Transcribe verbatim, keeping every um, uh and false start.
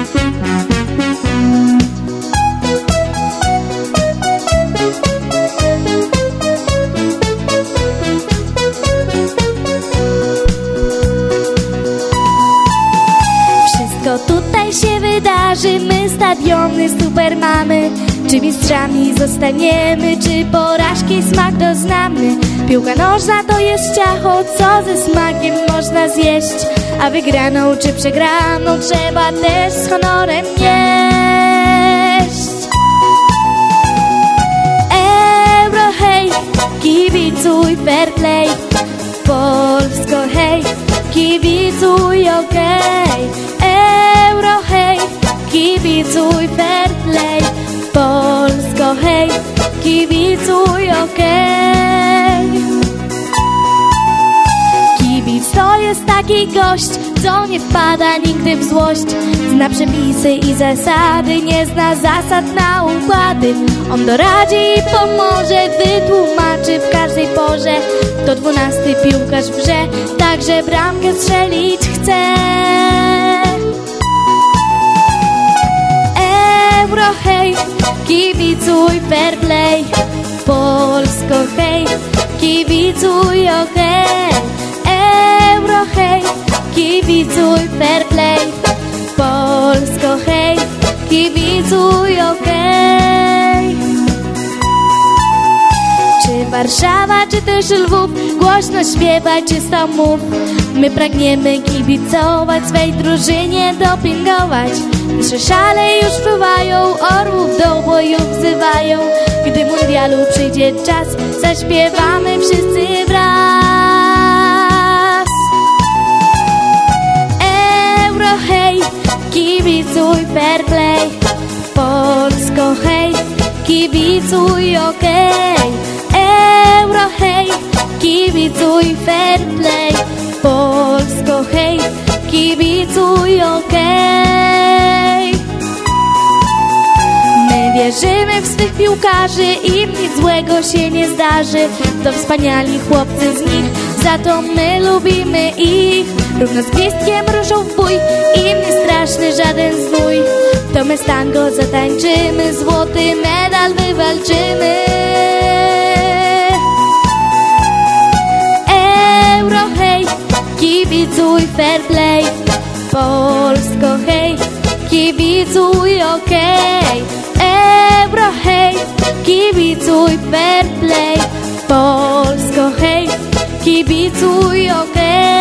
Tutaj się wydarzy, my stadiony super mamy. Czy mistrzami zostaniemy, czy porażki smak doznamy? Piłka nożna to jest ciacho, co ze smakiem można zjeść. A wygraną czy przegraną trzeba też z honorem nieść. Euro hej, kibicuj fair play. Polsko hej, kibicuj okej. Euro hej, kibicuj fair play. Polsko hej, kibicuj okej. Kibic to jest taki gość, co nie wpada nigdy w złość. Zna przepisy i zasady, nie zna zasad na układy. On doradzi i pomoże, wytłumaczy w każdej porze. To dwunasty piłkarz w grze, także bramkę strzelić chce. Euro hej, kibicuj fair play. Polsko hej, kibicuj okej. Euro hej, kibicuj fair play. Polsko hej, kibicuj okej. Czy Warszawa, czy też Lwów, głośno śpiewaj, czysto mów. My pragniemy kibicować, swej drużynie dopingować. Nasze szale już fruwają, orłów do boju wzywają. Gdy mundialu przyjdzie czas, zaśpiewamy wszyscy wraz. Euro hej, kibicuj fair play. Polsko hej, kibicuj okej. Euro hej, kibicuj fair play. Polsko hej, kibicuj okej. My wierzymy w swych piłkarzy, im nic złego się nie zdarzy. To wspaniali chłopcy z nich, za to my lubimy ich. Równo z gwizdkiem ruszą w bój, im nie straszny żaden znój. To my z tango zatańczymy, złoty medal wywalczymy. Euro hej, kibicuj fair play. Polsko hej, kibicuj okej. Euro hej, kibicuj fair play. Polsko hej, kibicuj okej.